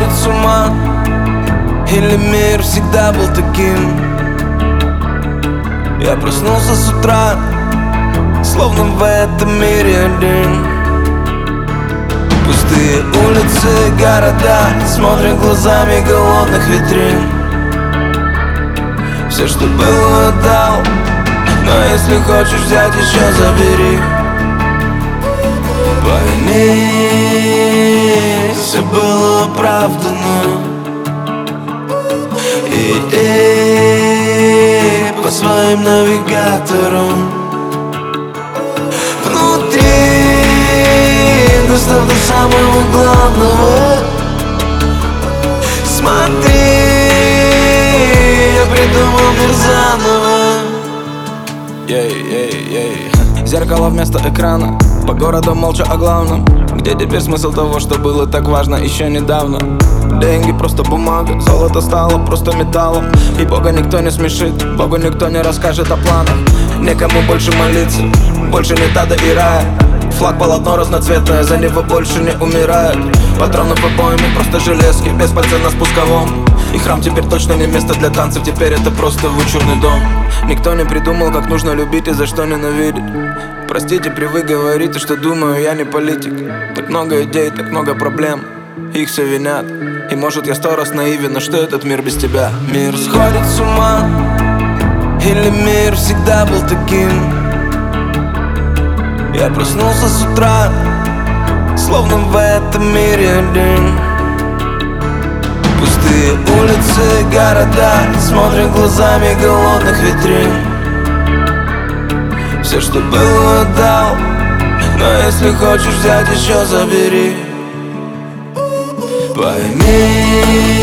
сходит с ума, или мир всегда был таким? Я проснулся с утра, словно в этом мире один. Пустые улицы, города, смотрят глазами голодных витрин. Все, что было, отдал, но если хочешь взять, еще забери. Пойми, все было оправдано, и по своим навигаторам внутри, достав до самого главного. Смотри, я придумал мир заново. Зеркало вместо экрана, по городу молча о главном. Где теперь смысл того, что было так важно еще недавно? Деньги просто бумага, золото стало просто металлом. И Бога никто не смешит, Богу никто не расскажет о планах. Некому больше молиться, больше нет ада и рая. Флаг полотно разноцветное, за него больше не умирают. Патронов обоими просто железки, без пальца на спусковом. И храм теперь точно не место для танцев, теперь это просто вычурный дом. Никто не придумал, как нужно любить и за что ненавидеть. Простите, привык говорите, что думаю, я не политик. Так много идей, так много проблем, их все винят. И может я 100 раз наивен, но что этот мир без тебя? Мир сходит с ума, или мир всегда был таким? Я проснулся с утра, словно в этом мире один. Пустые улицы, города, смотрят глазами голодных витрин. Все, что было, отдал, но если хочешь взять, еще забери. Пойми,